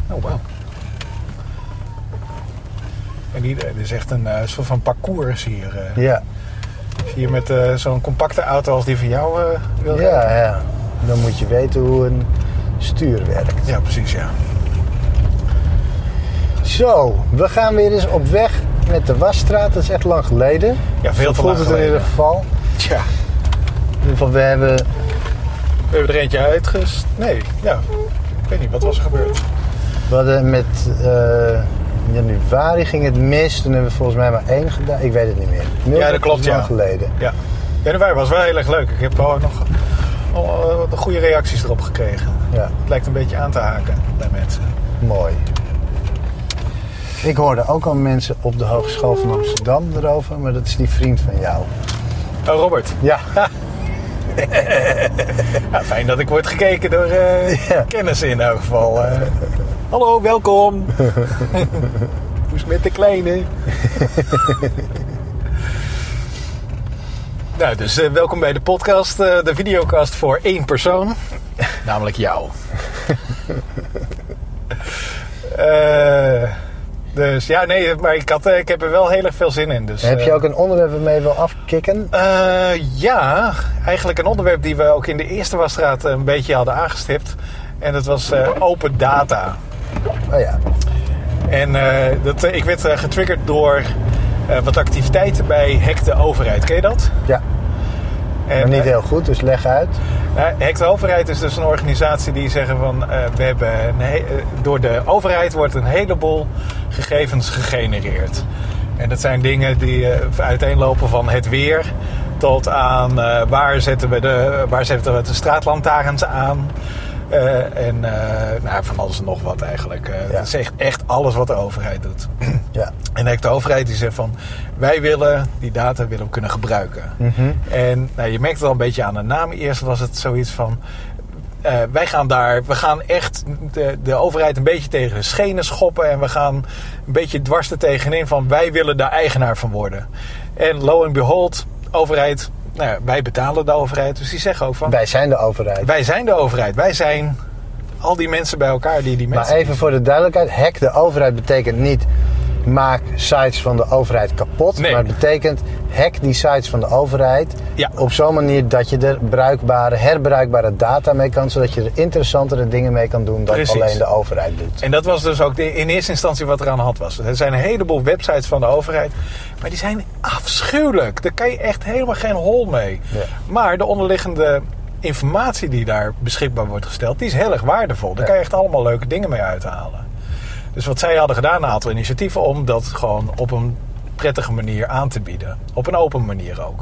Oh, wauw. En dit is echt een soort van parcours hier. Ja. Hier met zo'n compacte auto als die van jou wil. Ja. Dan moet je weten hoe een stuur werkt. Ja, precies, ja. Zo, we gaan weer eens op weg met de Wasstraat. Dat is echt lang geleden. Ja, veel te lang geleden. geleden. In ieder geval. Tja. In ieder geval, we hebben er eentje Nee, ja. Ik weet niet, wat was er gebeurd? We hadden met januari ging het mis. Toen hebben we volgens mij maar 1 gedaan. Ik weet het niet meer. Ja, dat klopt, lang geleden. Ja. Januari was wel heel erg leuk. Ik heb al nog wat goede reacties erop gekregen. Ja. Het lijkt een beetje aan te haken bij mensen. Mooi. Ik hoorde ook al mensen op de Hogeschool van Amsterdam erover. Maar dat is die vriend van jou. Oh, Robert. Ja. Ja, fijn dat ik word gekeken door kennissen in elk geval. Hallo, welkom. Hoe is het met de kleine? Nou, dus welkom bij de podcast, de videocast voor 1 persoon. Namelijk jou. Dus ja, nee, maar ik heb er wel heel erg veel zin in. Dus, heb je ook een onderwerp waarmee je wil afkicken? Ja, eigenlijk een onderwerp die we ook in de eerste Wasstraat een beetje hadden aangestipt. En dat was open data. Oh ja. En ik werd getriggerd door wat activiteiten bij Hack de Overheid. Ken je dat? Ja. En, maar niet heel goed, dus leg uit. Hack de Overheid is dus een organisatie die zeggen van... we hebben door de overheid wordt een heleboel gegevens gegenereerd. En dat zijn dingen die uiteenlopen van het weer... tot aan waar zetten we de straatlantaarns aan... van alles en nog wat eigenlijk. Dat is echt alles wat de overheid doet. Ja. En de overheid die zegt van... wij willen die data kunnen gebruiken. Mm-hmm. En je merkt het al een beetje aan de naam. Eerst was het zoiets van... we gaan echt de overheid een beetje tegen de schenen schoppen... en we gaan een beetje dwars er tegenin van... wij willen daar eigenaar van worden. En lo and behold, overheid... wij betalen de overheid, dus die zeggen ook van... Wij zijn de overheid. Wij zijn de overheid. Wij zijn al die mensen bij elkaar die mensen... Maar even voor de duidelijkheid. Hack de overheid betekent niet... maak sites van de overheid kapot. Nee. Maar het betekent... hack die sites van de overheid... Ja. op zo'n manier dat je er herbruikbare data mee kan... zodat je er interessantere dingen mee kan doen... dan Precies. alleen de overheid doet. En dat was dus ook in eerste instantie wat er aan de hand was. Er zijn een heleboel websites van de overheid... maar die zijn afschuwelijk. Daar kan je echt helemaal geen hol mee. Ja. Maar de onderliggende informatie die daar beschikbaar wordt gesteld... die is heel erg waardevol. Daar kan je echt allemaal leuke dingen mee uithalen. Dus wat zij hadden gedaan, een aantal initiatieven... om dat gewoon op een prettige manier aan te bieden. Op een open manier ook.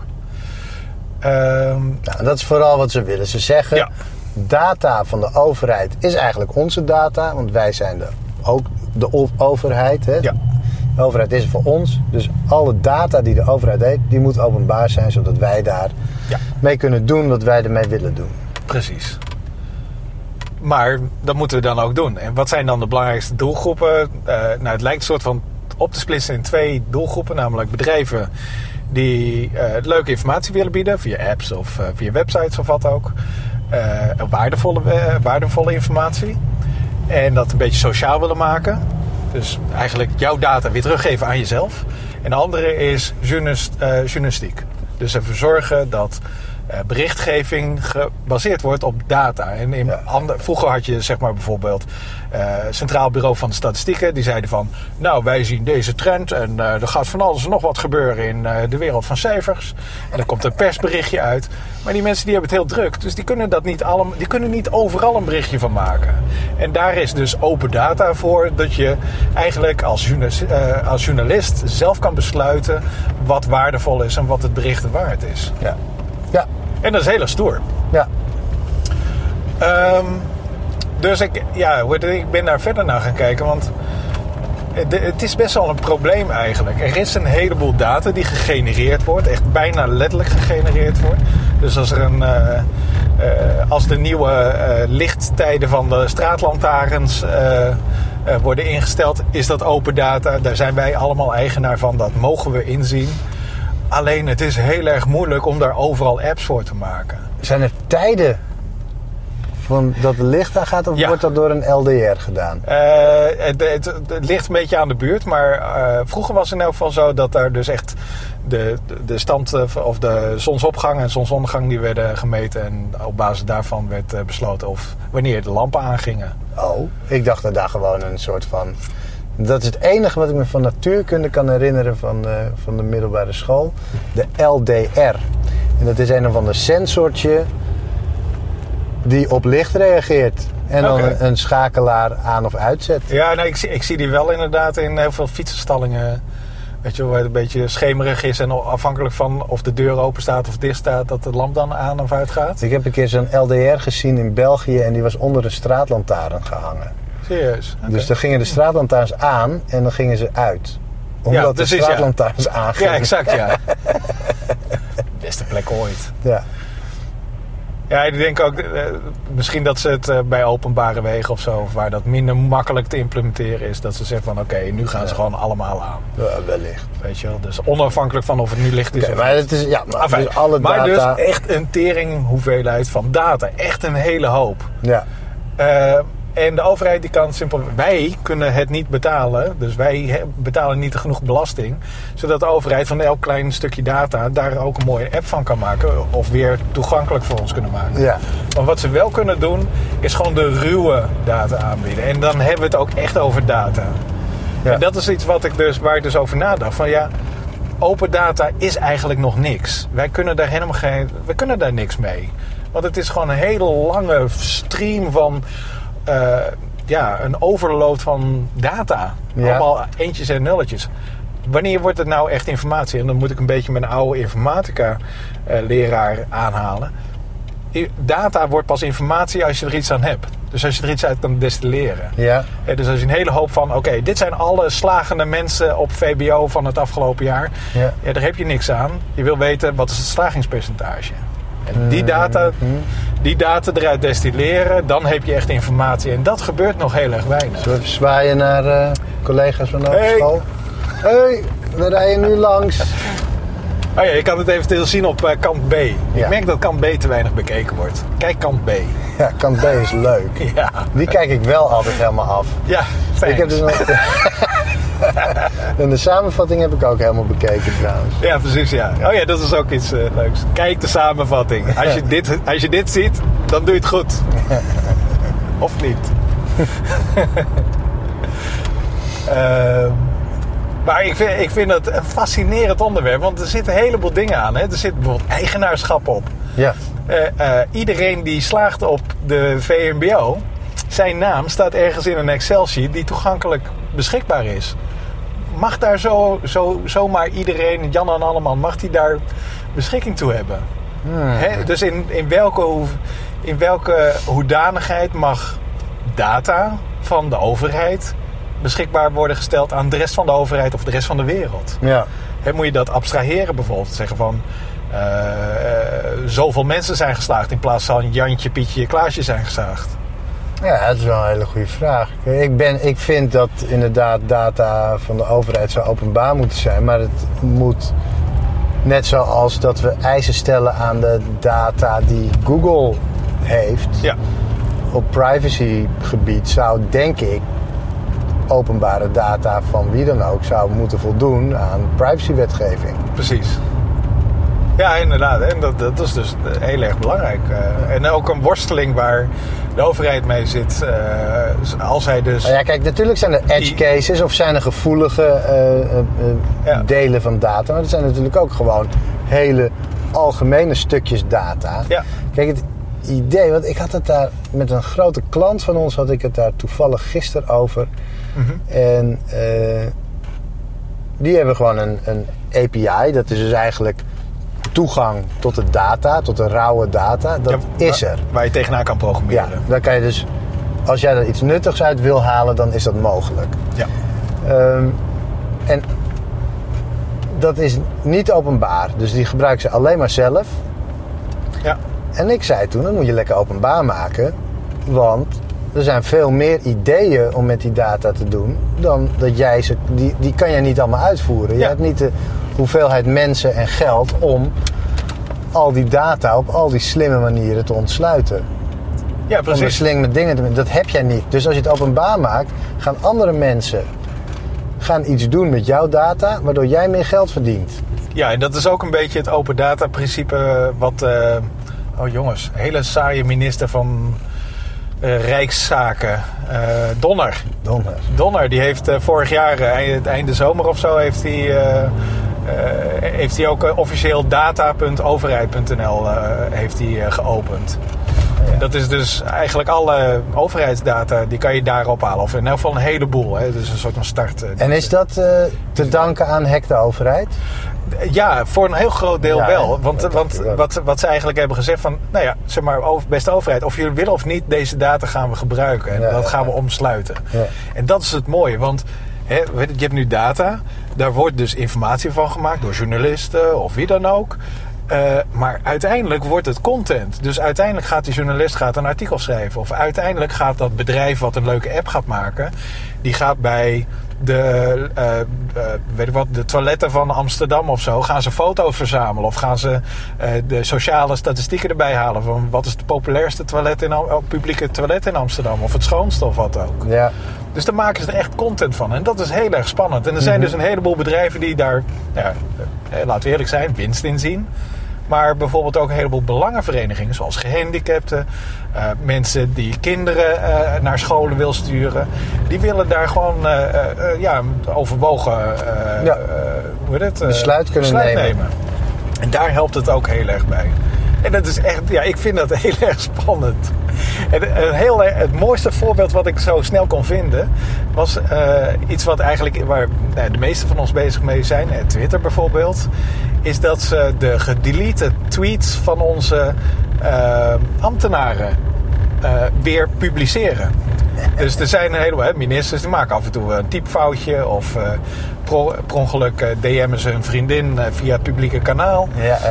Dat is vooral wat ze willen. Ze zeggen... Ja. Data van de overheid is eigenlijk onze data... want wij zijn ook de overheid. Hè? Ja. De overheid is er voor ons. Dus alle data die de overheid heeft... die moet openbaar zijn... zodat wij daar mee kunnen doen... wat wij ermee willen doen. Precies. Maar dat moeten we dan ook doen. En wat zijn dan de belangrijkste doelgroepen? Het lijkt een soort van op te splitsen in 2 doelgroepen. Namelijk bedrijven die leuke informatie willen bieden. Via apps of via websites of wat ook. Waardevolle informatie. En dat een beetje sociaal willen maken. Dus eigenlijk jouw data weer teruggeven aan jezelf. En de andere is journalistiek. Dus ervoor zorgen dat berichtgeving gebaseerd wordt op data. En vroeger had je zeg maar bijvoorbeeld Centraal Bureau van de Statistieken. Die zeiden van, wij zien deze trend en er gaat van alles en nog wat gebeuren in de wereld van cijfers. En dan komt een persberichtje uit. Maar die mensen die hebben het heel druk. Dus die kunnen dat niet allemaal, die kunnen niet overal een berichtje van maken. En daar is dus open data voor. Dat je eigenlijk als journalist zelf kan besluiten wat waardevol is en wat het berichten waard is. Ja. En dat is heel erg stoer. Ja. Dus ik ben daar verder naar gaan kijken. Want het is best wel een probleem eigenlijk. Er is een heleboel data die gegenereerd wordt. Echt bijna letterlijk gegenereerd wordt. Dus als de nieuwe lichttijden van de straatlantaarns worden ingesteld... is dat open data. Daar zijn wij allemaal eigenaar van. Dat mogen we inzien. Alleen het is heel erg moeilijk om daar overal apps voor te maken. Zijn er tijden van dat het licht aangaat of wordt dat door een LDR gedaan? Het ligt een beetje aan de buurt, maar vroeger was het in elk geval zo dat daar dus echt de stand of de zonsopgang en zonsondergang die werden gemeten en op basis daarvan werd besloten of wanneer de lampen aangingen. Oh, ik dacht dat daar gewoon een soort van... Dat is het enige wat ik me van natuurkunde kan herinneren van de middelbare school. De LDR. En dat is een of ander sensortje die op licht reageert. En dan een schakelaar aan of uitzet. Ja, nou, ik zie die wel inderdaad in heel veel fietsenstallingen. Weet je, waar het een beetje schemerig is en afhankelijk van of de deur open staat of dicht staat, dat de lamp dan aan of uit gaat. Ik heb een keer zo'n LDR gezien in België en die was onder een straatlantaarn gehangen. Serieus? Okay. Dus dan gingen de straatlantaarns aan en dan gingen ze uit. Omdat de straatlantaarns aangingen. Ja, exact, ja. Beste plek ooit. Ja. Ja, ik denk ook, misschien dat ze het bij openbare wegen of zo, waar dat minder makkelijk te implementeren is, dat ze zeggen van oké, nu gaan ze gewoon allemaal aan. Ja, wellicht. Weet je wel, dus onafhankelijk van of het nu licht is. Maar het is, dus alle maar data... dus echt een tering hoeveelheid van data. Echt een hele hoop. Ja. En de overheid die kan simpel... Wij kunnen het niet betalen. Dus wij betalen niet genoeg belasting. Zodat de overheid van elk klein stukje data daar ook een mooie app van kan maken. Of weer toegankelijk voor ons kunnen maken. Ja. Maar wat ze wel kunnen doen, is gewoon de ruwe data aanbieden. En dan hebben we het ook echt over data. Ja. En dat is iets waar ik dus over nadacht. Van ja, open data is eigenlijk nog niks. Wij kunnen daar niks mee. Want het is gewoon een hele lange stream van... een overload van data. Ja. Allemaal eentjes en nulletjes. Wanneer wordt het nou echt informatie? En dan moet ik een beetje mijn oude informatica leraar aanhalen. Data wordt pas informatie als je er iets aan hebt. Dus als je er iets uit kan destilleren. Ja. Dus als je een hele hoop van... Oké, dit zijn alle slagende mensen op VBO van het afgelopen jaar. Ja, daar heb je niks aan. Je wil weten, wat is het slagingspercentage? En die data eruit destilleren, dan heb je echt informatie. En dat gebeurt nog heel erg weinig. Zullen we even zwaaien naar collega's van de school? Hey, we rijden nu langs. Oh ja, je kan het eventueel zien op kant B. Ik merk dat kant B te weinig bekeken wordt. Kijk kant B. Ja, kant B is leuk. Ja. Die kijk ik wel altijd helemaal af. Ja, thanks. Ik heb dus nog... En de samenvatting heb ik ook helemaal bekeken trouwens. Ja, precies, ja. Oh ja, dat is ook iets leuks. Kijk de samenvatting. Als je dit ziet, dan doe je het goed. Of niet. Maar ik vind het een fascinerend onderwerp. Want er zitten een heleboel dingen aan. Hè? Er zit bijvoorbeeld eigenaarschap op. Ja. Iedereen die slaagt op de VMBO... zijn naam staat ergens in een Excel-sheet die toegankelijk beschikbaar is. Mag daar zomaar iedereen, Jan en Alleman, mag die daar beschikking toe hebben? Dus in welke hoedanigheid mag data van de overheid beschikbaar worden gesteld aan de rest van de overheid of de rest van de wereld? Ja. Moet je dat abstraheren bijvoorbeeld? Zeggen van... zoveel mensen zijn geslaagd in plaats van Jantje, Pietje, Klaasje zijn geslaagd. Ja, dat is wel een hele goede vraag. Ik vind dat inderdaad data van de overheid zou openbaar moeten zijn. Maar het moet, net zoals dat we eisen stellen aan de data die Google heeft... Ja. Op privacygebied zou, denk ik, openbare data van wie dan ook zou moeten voldoen aan privacywetgeving. Precies. Ja, inderdaad. En dat is dus heel erg belangrijk. En ook een worsteling waar de overheid mee zit. Als hij dus... Ja, kijk, natuurlijk zijn er edge cases of zijn er gevoelige delen van data. Maar er zijn natuurlijk ook gewoon hele algemene stukjes data. Ja. Kijk, het idee, want ik had het daar met een grote klant van ons, had ik het daar toevallig gisteren over. Mm-hmm. En die hebben gewoon een API. Dat is dus eigenlijk toegang tot de data, tot de rauwe data. Dat is er. Waar je tegenaan kan programmeren. Ja, dan kan je dus, als jij er iets nuttigs uit wil halen, dan is dat mogelijk. Ja. En dat is niet openbaar. Dus die gebruiken ze alleen maar zelf. Ja. En ik zei toen, dat moet je lekker openbaar maken. Want er zijn veel meer ideeën om met die data te doen dan dat jij ze... Die kan jij niet allemaal uitvoeren. Ja. Je hebt niet de hoeveelheid mensen en geld om al die data op al die slimme manieren te ontsluiten. Ja, om precies. een sling met dingen te doen. Dat heb jij niet. Dus als je het openbaar maakt, gaan andere mensen iets doen met jouw data, waardoor jij meer geld verdient. Ja, en dat is ook een beetje het open data principe wat... oh jongens, hele saaie minister van Rijkszaken. Donner, die heeft vorig jaar, einde zomer of zo, heeft hij ook officieel data.overheid.nl heeft hij geopend. Ja. En dat is dus eigenlijk alle overheidsdata, die kan je daar ophalen. Of in elk geval een heleboel. Hè. Dus een soort van start. En is dat te danken aan Hack de Overheid? Ja, voor een heel groot deel Ja, wel. hè? Want wat ze eigenlijk hebben gezegd van... Nou ja, zeg maar, beste overheid, of jullie willen of niet, deze data gaan we gebruiken. En dat gaan we omsluiten. Ja. En dat is het mooie, want... je hebt nu data, daar wordt dus informatie van gemaakt door journalisten of wie dan ook. Maar uiteindelijk wordt het content. Dus uiteindelijk gaat die journalist een artikel schrijven. Of uiteindelijk gaat dat bedrijf wat een leuke app gaat maken... die gaat bij de toiletten van Amsterdam of zo... gaan ze foto's verzamelen. Of gaan ze de sociale statistieken erbij halen... van wat is het populairste publieke toilet in Amsterdam... of het schoonste of wat ook. Ja. Dus daar maken ze er echt content van. En dat is heel erg spannend. En er zijn dus een heleboel bedrijven die daar... laten we eerlijk zijn, winst in zien... Maar bijvoorbeeld ook een heleboel belangenverenigingen... zoals gehandicapten, mensen die kinderen naar scholen wil sturen... die willen daar gewoon overwogen besluit kunnen nemen. En daar helpt het ook heel erg bij. En dat is echt, ik vind dat heel erg spannend. En het mooiste voorbeeld wat ik zo snel kon vinden... was iets wat eigenlijk waar de meeste van ons bezig mee zijn... Twitter bijvoorbeeld... is dat ze de gedelete tweets van onze ambtenaren weer publiceren. Dus er zijn een heleboel ministers die maken af en toe een typfoutje... of per ongeluk DM'en ze hun vriendin via het publieke kanaal.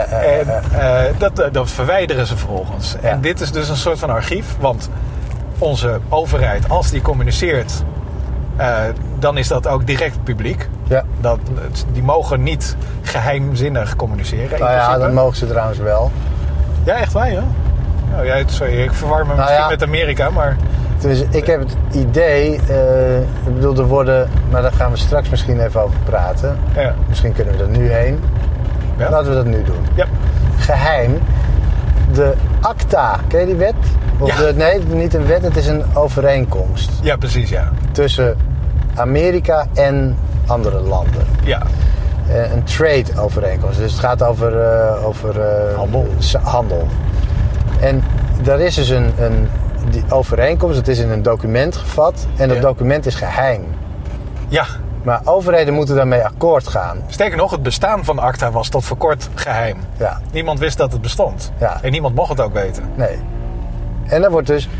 Dat verwijderen ze vervolgens. Ja. En dit is dus een soort van archief. Want onze overheid, als die communiceert... dan is dat ook direct publiek. Ja. Die mogen niet geheimzinnig communiceren. Nou ja, dat mogen ze trouwens wel. Ja, echt waar, joh. Nou, sorry, ik verwar me misschien met Amerika, maar... Dus ik heb het idee, ik bedoel, er worden, maar daar gaan we straks misschien even over praten. Ja. Misschien kunnen we er nu heen. Ja. Laten we dat nu doen. Ja. Geheim. De ACTA, ken je die wet? Of nee, niet een wet, het is een overeenkomst. Ja, precies, ja. Tussen Amerika en andere landen. Ja. Een trade overeenkomst. Dus het gaat over handel. En daar is dus die overeenkomst, het is in een document gevat en dat document is geheim. Ja. Maar overheden moeten daarmee akkoord gaan. Sterker nog, het bestaan van ACTA was tot voor kort geheim. Ja. Niemand wist dat het bestond. Ja. En niemand mocht het ook weten. Nee. En dan wordt dus...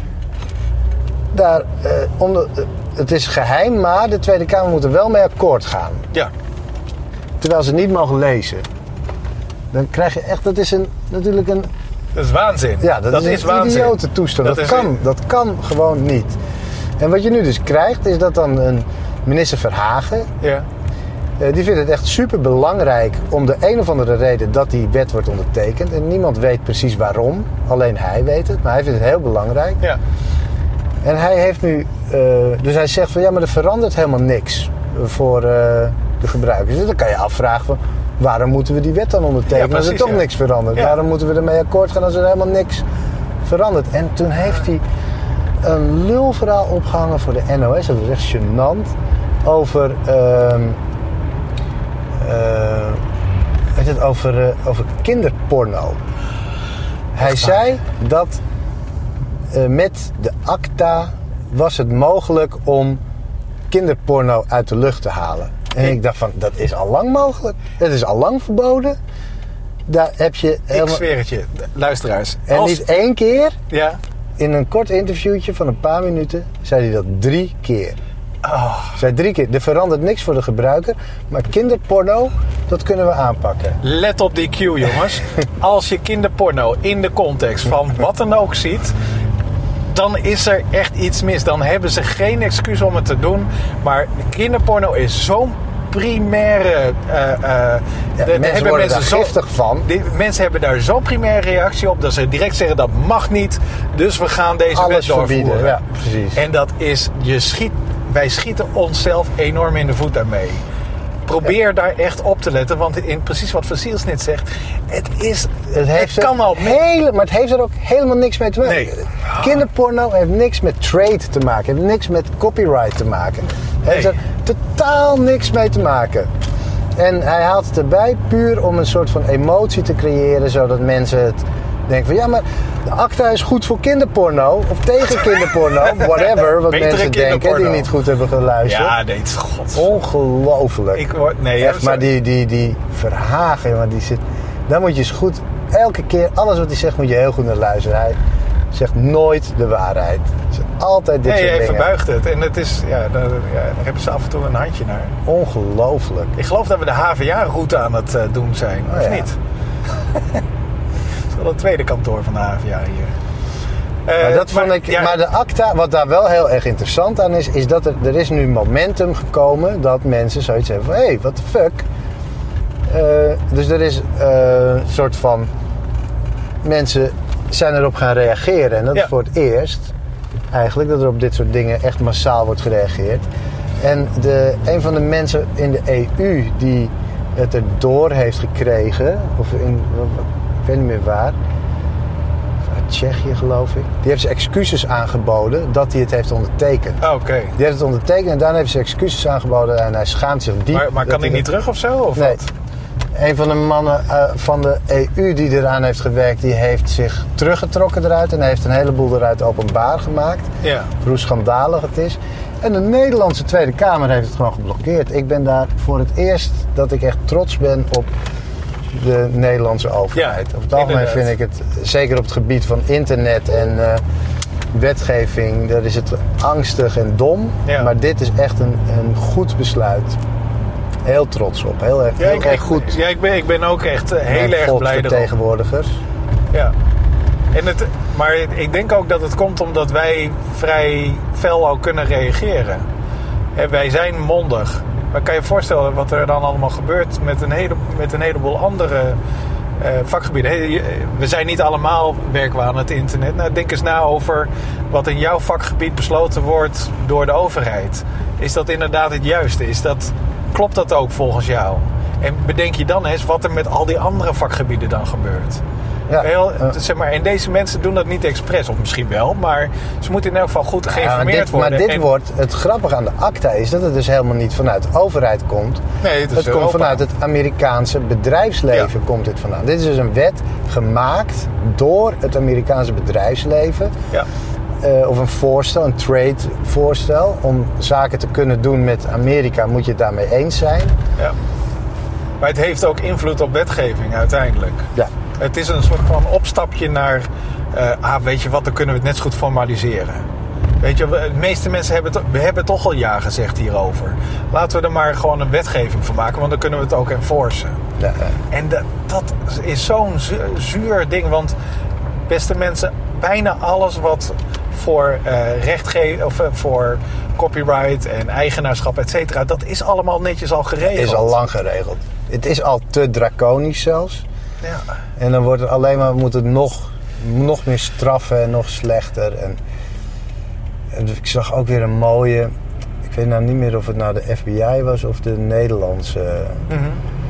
het is geheim, maar de Tweede Kamer moet er wel mee akkoord gaan. Ja. Terwijl ze niet mogen lezen. Dan krijg je echt... Dat is natuurlijk een... Dat is waanzin. Ja, dat is een idiote toestand. Dat kan gewoon niet. En wat je nu dus krijgt, is dat dan een minister Verhagen... Ja. Die vindt het echt super belangrijk om de een of andere reden dat die wet wordt ondertekend. En niemand weet precies waarom. Alleen hij weet het. Maar hij vindt het heel belangrijk. Ja. En hij heeft nu... dus hij zegt van maar er verandert helemaal niks voor de gebruikers. Dus dan kan je afvragen van... Waarom moeten we die wet dan ondertekenen als er toch niks verandert? Ja. Waarom moeten we ermee akkoord gaan als er helemaal niks verandert? En toen heeft hij een lulverhaal opgehangen voor de NOS. Dat is echt gênant. Over... over kinderporno. Hij zei dat met de ACTA was het mogelijk om kinderporno uit de lucht te halen. En ik dacht van, dat is al lang mogelijk. Dat is al lang verboden. Daar heb je helemaal... Ik zweer het je, luisteraars. En niet één keer. Ja. In een kort interviewtje van een paar minuten zei hij dat 3 keer. Zei 3 keer. Er verandert niks voor de gebruiker. Maar kinderporno, dat kunnen we aanpakken. Let op die cue, jongens. Als je kinderporno in de context van wat dan ook ziet... dan is er echt iets mis. Dan hebben ze geen excuus om het te doen. Maar kinderporno is zo'n primaire... mensen worden daar giftig van. Mensen hebben daar zo'n primaire reactie op... dat ze direct zeggen dat mag niet... dus we gaan deze wet doorvoeren. Verbieden, ja, precies. En dat is... wij schieten onszelf enorm in de voet daarmee. Probeer daar echt op te letten. Want in precies wat Vasiels net zegt... Het kan al... Maar het heeft er ook helemaal niks mee te maken. Nee. Kinderporno heeft niks met trade te maken. Heeft niks met copyright te maken. Het heeft er totaal niks mee te maken. En hij haalt het erbij puur om een soort van emotie te creëren... zodat mensen het denken van... ja, maar de ACTA is goed voor kinderporno. Of tegen kinderporno. Whatever. Wat mensen denken die niet goed hebben geluisterd. Ja, nee, god. Ongelooflijk. Echt, maar die Verhagen, maar die zit... Daar moet je eens goed... Elke keer, alles wat hij zegt, moet je heel goed naar luisteren. Hij zegt nooit de waarheid. Het is altijd dit soort dingen. Nee, hij verbuigt het. En het is... daar hebben ze af en toe een handje naar. Ongelooflijk. Ik geloof dat we de HVA-route aan het doen zijn. Of niet? Dat is wel het tweede kantoor van de HVA hier. Maar de ACTA, wat daar wel heel erg interessant aan is dat er is nu momentum gekomen dat mensen zoiets hebben van... hé, what the fuck? Dus er is een soort van... Mensen zijn erop gaan reageren. En dat is voor het eerst eigenlijk dat er op dit soort dingen echt massaal wordt gereageerd. En een van de mensen in de EU die het erdoor heeft gekregen... of ik weet niet meer waar... Tsjechië geloof ik. Die heeft ze excuses aangeboden dat hij het heeft ondertekend. Oké. Die heeft het ondertekend en daarna heeft ze excuses aangeboden en hij schaamt zich diep. Maar kan hij niet terug of zo? Of nee. Wat? Een van de mannen van de EU die eraan heeft gewerkt, die heeft zich teruggetrokken eruit en heeft een heleboel eruit openbaar gemaakt. Ja. Hoe schandalig het is. En de Nederlandse Tweede Kamer heeft het gewoon geblokkeerd. Ik ben daar voor het eerst dat ik echt trots ben op de Nederlandse overheid. Ja, over het algemeen vind ik het, zeker op het gebied van internet en wetgeving, daar is het angstig en dom. Ja. Maar dit is echt een goed besluit. Heel trots op. Heel erg goed. Ja, ik ben ook echt heel erg blij erop. Vertegenwoordigers. Ja. Maar ik denk ook dat het komt omdat wij vrij fel ook kunnen reageren. Wij zijn mondig. Maar kan je je voorstellen wat er dan allemaal gebeurt met een heleboel andere vakgebieden? We zijn niet allemaal werken we aan het internet. Nou, denk eens na over wat in jouw vakgebied besloten wordt door de overheid. Is dat inderdaad het juiste? Klopt dat ook volgens jou? En bedenk je dan eens wat er met al die andere vakgebieden dan gebeurt. Ja, zeg maar, en deze mensen doen dat niet expres, of misschien wel, maar ze moeten in elk geval goed geïnformeerd worden. Maar het grappige aan de ACTA is dat het dus helemaal niet vanuit de overheid komt. Nee, het komt vanuit het Amerikaanse bedrijfsleven. Komt dit vandaan. Dit is dus een wet gemaakt door het Amerikaanse bedrijfsleven. Ja. Of een trade voorstel. Om zaken te kunnen doen met Amerika moet je het daarmee eens zijn. Ja. Maar het heeft ook invloed op wetgeving uiteindelijk. Ja. Het is een soort van opstapje naar... weet je wat, dan kunnen we het net zo goed formaliseren. Weet je, de meeste mensen hebben toch al ja gezegd hierover. Laten we er maar gewoon een wetgeving van maken, want dan kunnen we het ook enforcen. Ja. En dat is zo'n zuur ding, want beste mensen, bijna alles wat voor voor copyright en eigenaarschap, et cetera, dat is allemaal netjes al geregeld. Is al lang geregeld. Het is al te draconisch zelfs. Ja. En dan wordt het alleen maar, moet het nog meer straffen en nog slechter. En ik zag ook weer een mooie, ik weet nou niet meer of het nou de FBI was of de Nederlandse. Mm-hmm.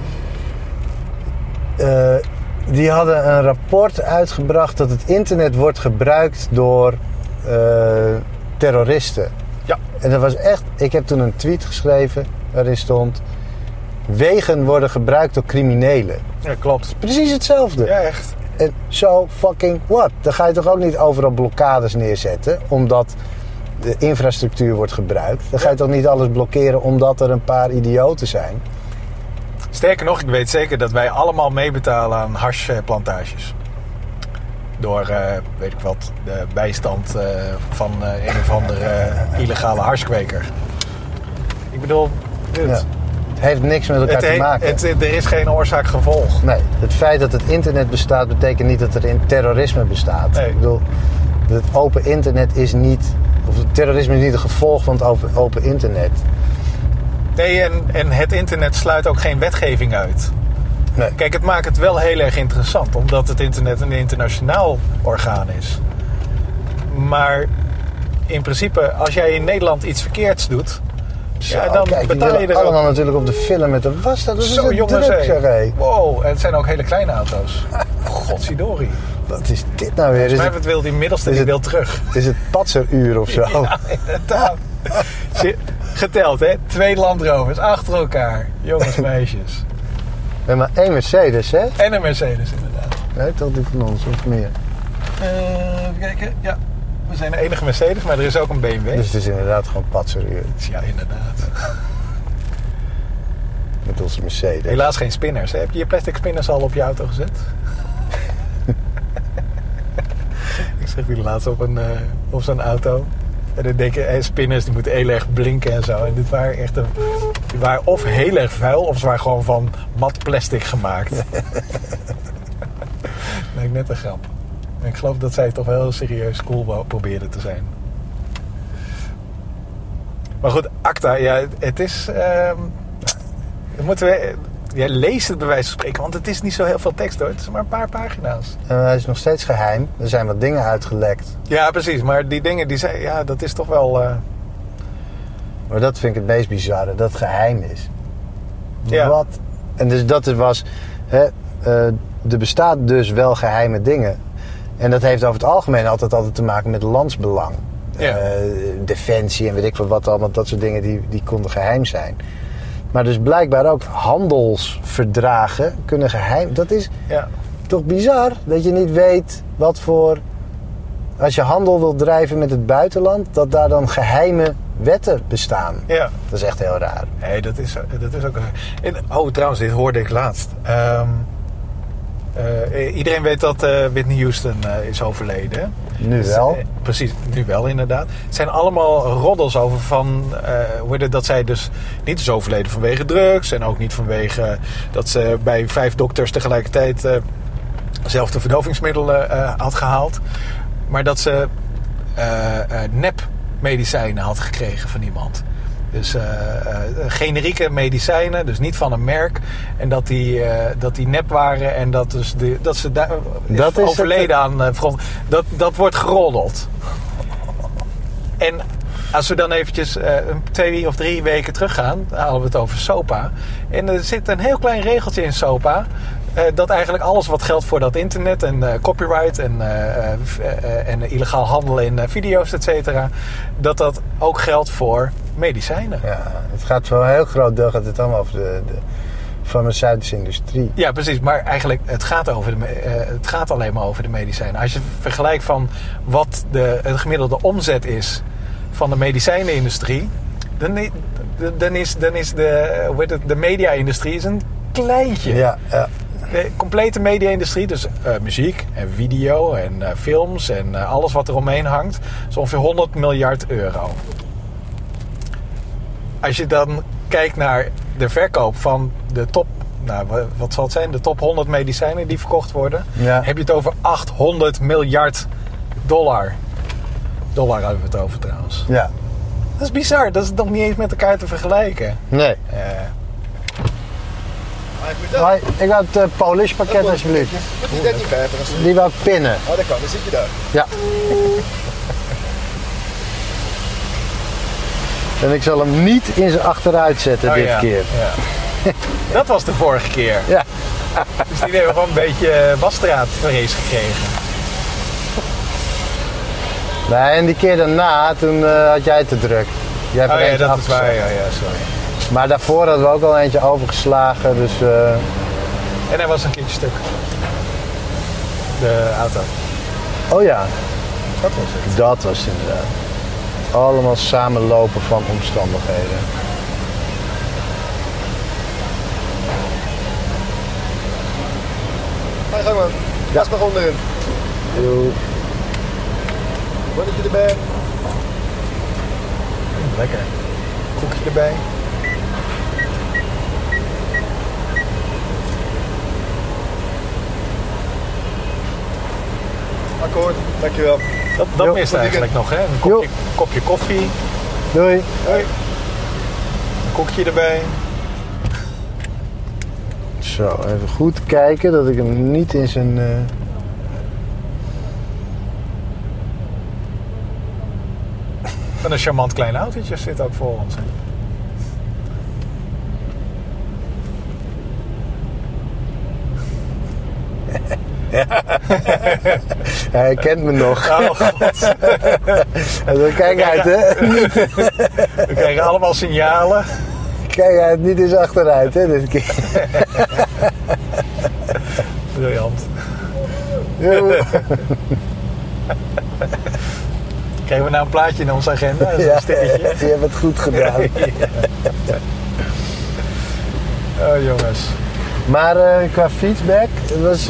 Die hadden een rapport uitgebracht dat het internet wordt gebruikt door terroristen. Ja. En dat was echt, ik heb toen een tweet geschreven waarin stond: wegen worden gebruikt door criminelen. Ja, klopt. Precies hetzelfde. Ja, echt. En so fucking what? Dan ga je toch ook niet overal blokkades neerzetten omdat de infrastructuur wordt gebruikt. Dan ga je toch niet alles blokkeren omdat er een paar idioten zijn. Sterker nog, ik weet zeker dat wij allemaal meebetalen aan hashplantages. Door, weet ik wat, de bijstand van een of andere illegale hashkweker. Ik bedoel, het heeft niks met elkaar te maken. Er is geen oorzaak-gevolg. Nee, het feit dat het internet bestaat betekent niet dat er terrorisme bestaat. Nee. Ik bedoel, het open internet is niet, of terrorisme is niet een gevolg van het open internet. Nee, en het internet sluit ook geen wetgeving uit. Nee. Kijk, het maakt het wel heel erg interessant, omdat het internet een internationaal orgaan is. Maar in principe, als jij in Nederland iets verkeerds doet, ja, dan kijk, betaal je er allemaal ook. natuurlijk op de film met de was. Dat is Zo, een jongens, druk, zeg hé. Wow, en het zijn ook hele kleine auto's. Godzidori. Wat is dit nou weer? Volgens mij wil die middelste die wil terug. Is het patseruur of zo? Ja, inderdaad. Geteld, hè? 2 Land Rovers achter elkaar. Jongens, meisjes. We hebben maar 1 Mercedes, hè? En een Mercedes, inderdaad. Nee, toch die van ons, of meer? Even kijken, ja. We zijn de enige Mercedes, maar er is ook een BMW. Dus het is inderdaad gewoon patseruur. Ja, inderdaad. Met onze Mercedes. Helaas geen spinners. Hè? Heb je je plastic spinners al op je auto gezet? Ik zag die laatst op zo'n auto. En dan denk je, spinners die moeten heel erg blinken en zo. En dit waren echt die waren of heel erg vuil, of ze waren gewoon van mat plastic gemaakt. Lijkt net een grap. En ik geloof dat zij toch wel heel serieus cool probeerden te zijn. Maar goed, ACTA, ja, het is... jij leest het bij wijze van spreken, want het is niet zo heel veel tekst hoor. Het is maar een paar pagina's. Hij is nog steeds geheim. Er zijn wat dingen uitgelekt. Ja, precies. Maar die dingen, die zijn, ja, dat is toch wel... Maar dat vind ik het meest bizarre, dat het geheim is. Ja. Wat? En dus dat was... er bestaat dus wel geheime dingen. En dat heeft over het algemeen altijd te maken met landsbelang. Ja. Defensie en weet ik wat allemaal. Dat soort dingen die konden geheim zijn. Maar dus blijkbaar ook handelsverdragen kunnen geheim. Dat is toch bizar dat je niet weet wat voor... Als je handel wilt drijven met het buitenland, dat daar dan geheime wetten bestaan. Ja. Dat is echt heel raar. Nee, dat is ook... Oh, trouwens, dit hoorde ik laatst. Iedereen weet dat Whitney Houston is overleden. Nu wel. Precies, nu wel inderdaad. Het zijn allemaal roddels over van... dat zij dus niet is overleden vanwege drugs. En ook niet vanwege dat ze bij 5 dokters tegelijkertijd zelf de verdovingsmiddelen had gehaald. Maar dat ze nepmedicijnen had gekregen van iemand. Dus generieke medicijnen, dus niet van een merk. En dat die nep waren en dat ze daar overleden aan dat wordt geroddeld. En als we dan eventjes 2 of 3 weken teruggaan, dan halen we het over SOPA. En er zit een heel klein regeltje in SOPA. Dat eigenlijk alles wat geldt voor dat internet en copyright en illegaal handelen in video's, et cetera, dat ook geldt voor medicijnen. Ja, het gaat voor een heel groot deel allemaal over de farmaceutische industrie. Ja, precies. Maar eigenlijk, het gaat alleen maar over de medicijnen. Als je vergelijkt van wat de gemiddelde omzet is van de medicijnenindustrie, dan is de media-industrie is een kleintje. Ja. De complete media-industrie, dus muziek en video en films en alles wat er omheen hangt, is ongeveer 100 miljard euro. Als je dan kijkt naar de verkoop van de top, wat zal het zijn, de top 100 medicijnen die verkocht worden, heb je het over 800 miljard dollar. Dollar hebben we het over trouwens. Ja. Dat is bizar, dat is nog niet eens met elkaar te vergelijken. Nee. Hoi, ik wou het Polish pakket alsjeblieft. Moet je dat niet verven? Die wou ik pinnen. Oh, dat kan, dan zit je daar. Ja. En ik zal hem niet in zijn achteruit zetten dit keer. Ja. Dat was de vorige keer. Ja. Dus die hebben gewoon een beetje wasstraatvrees gekregen. Nee, en die keer daarna, toen had jij het te druk. Jij hebt er eentje dat afgezet. is waar. Ja, sorry. Maar daarvoor hadden we ook al eentje overgeslagen, dus... En hij was een keertje stuk. De auto. Oh ja, Dat was het. dat was het inderdaad. Allemaal samenlopen van omstandigheden. Ga je gang man. Gas maar onderin. Yo. Bonnetje erbij. Lekker. Koekje erbij. Akkoord, dankjewel. Dat Jo, mist goed eigenlijk nog, hè? Een kopje koffie. Doei. Hoi. koekje erbij. Zo, even goed kijken dat ik hem niet in zijn... En een charmant klein autootje zit ook voor ons. Hè. Hij kent me nog. Oh god. Kijk uit, hè. We krijgen allemaal signalen. Kijk uit, niet eens achteruit, hè, dit keer. Briljant. Jo. Krijgen we nou een plaatje in onze agenda? Dat is Ja, een stickertje. je hebt het goed gedaan. Oh jongens. Maar qua feedback, het was...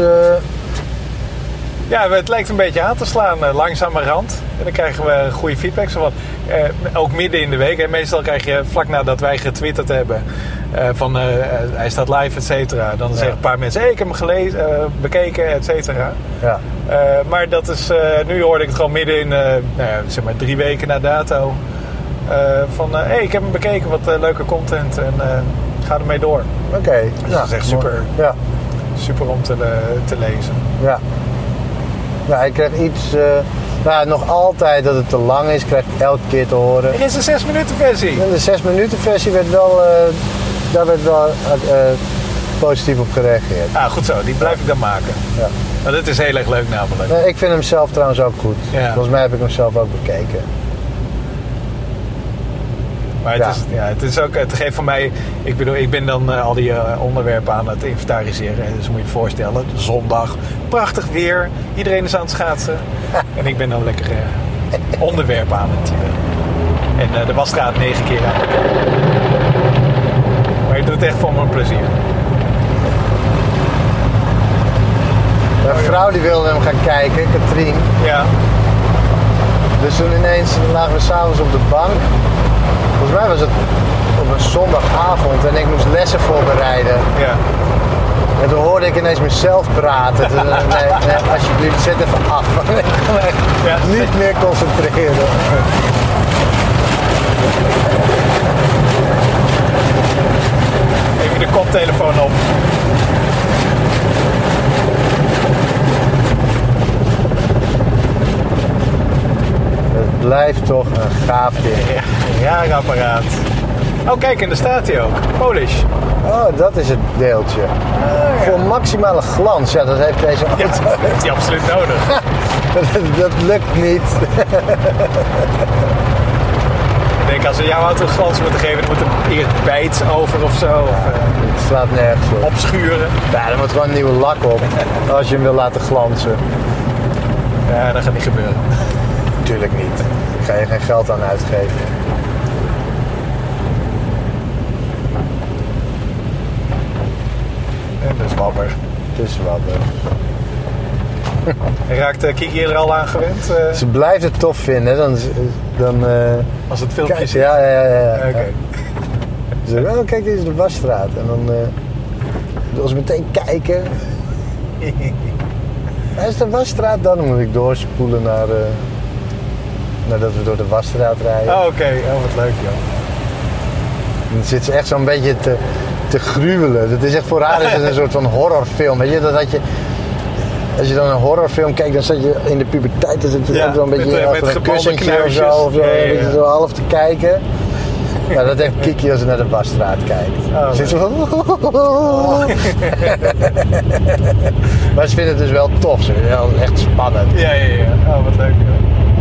Ja, het lijkt een beetje aan te slaan, langzamerhand. En dan krijgen we goede feedback. Zo van, ook midden in de week. En meestal krijg je vlak nadat wij getwitterd hebben... van hij staat live, et cetera. Dan zeggen een paar mensen... Hey, ik heb hem gelezen, bekeken, et cetera. Ja. Maar dat is... nu hoorde ik het gewoon midden in... zeg maar 3 weken na dato. Van, hey, ik heb hem bekeken. Wat leuke content. En ga ermee door. Oké. Dus dat is echt super. Ja. Super om te lezen. Ja. Ja, ik krijg iets... nog altijd dat het te lang is, krijg ik elke keer te horen. Er is een 6 minuten versie. En de 6 minuten versie werd wel... daar werd wel positief op gereageerd. Ah, goed zo. Die blijf ik dan maken. Ja. Maar dit is heel erg leuk namelijk. Nee, ik vind hem zelf trouwens ook goed. Ja. Volgens mij heb ik hem zelf ook bekeken. Maar het is ook, het geeft voor mij, ik bedoel, ik ben dan al die onderwerpen aan het inventariseren. Dus moet je je voorstellen, zondag, prachtig weer, iedereen is aan het schaatsen. En ik ben dan lekker onderwerpen aan het typen. En de wasstraat 9 keer aan het kijken. Maar ik doe het echt voor mijn plezier. Mijn vrouw die wilde hem gaan kijken, Katrien. Ja. Dus toen ineens lagen we s'avonds op de bank. Volgens mij was het op een zondagavond en ik moest lessen voorbereiden. Ja. En toen hoorde ik ineens mezelf praten. Toen, nee, alsjeblieft, zet even af. Ik kon echt niet meer concentreren. Even de koptelefoon op. Het blijft toch een gaaf ding. Ja, raar apparaat. Oh kijk, en daar staat hij ook. Polish. Oh, dat is het deeltje. Voor maximale glans, ja, dat heeft deze auto. Ja, dat heeft hij absoluut nodig. Dat lukt niet. Ik denk, als we jouw auto glans moeten geven, dan moet er eerst bijts over of zo. Of Het slaat nergens op. opschuren. Ja, er moet gewoon een nieuwe lak op. Als je hem wil laten glanzen. Ja, dat gaat niet gebeuren. Tuurlijk niet. Ik ga je geen geld aan uitgeven. En dat is wabber. Het is wat. Raakt Kiki er al aan gewend? Ze blijft het tof vinden. Dan Als het filmpje kijk, zit? ja. Oké. Ze zegt, oh kijk, dit is de wasstraat. En dan wil ze meteen kijken. Is het de wasstraat? Dan moet ik doorspoelen naar... nadat we door de wasstraat rijden. Oh, oké. Oh, wat leuk, joh. Dan zit ze echt zo'n beetje te gruwelen. Dat is echt voor haar is het een soort van horrorfilm. Weet je, dat je... Als je dan een horrorfilm kijkt, dan zit je in de puberteit. Dan zit je Ja, ook zo'n beetje met achter een gebalde kussentje of knuisjes. zo. Of zo, Ja, ja, een beetje ja. zo half te kijken. Ja, dat heeft Kiki als ze naar de wasstraat kijkt. Oh, Dan zit ze van... Maar ze vinden het dus wel tof. Ze vinden het wel echt spannend. Ja. Oh, wat leuk, joh.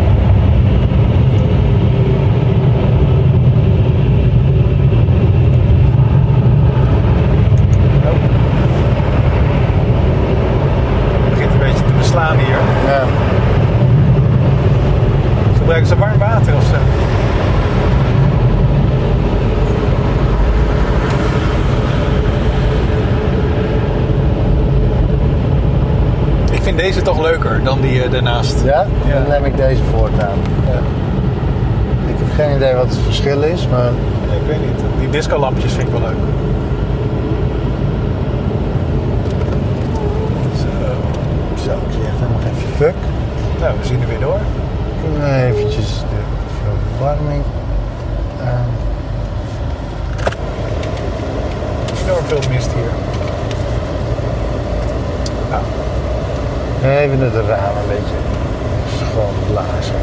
Slaan hier. Ja. Gebruiken ze warm water of zo? Ik vind deze toch leuker dan die daarnaast. Ja? Ja. Dan neem ik deze voortaan. Ja. Ik heb geen idee wat het verschil is, maar... Nee, ik weet niet. Die discolampjes vind ik wel leuk. Zo, ik zie echt helemaal geen fuck. Nou, we zien er weer door. Eventjes de verwarming aan. Even het raam een beetje schoon blazen.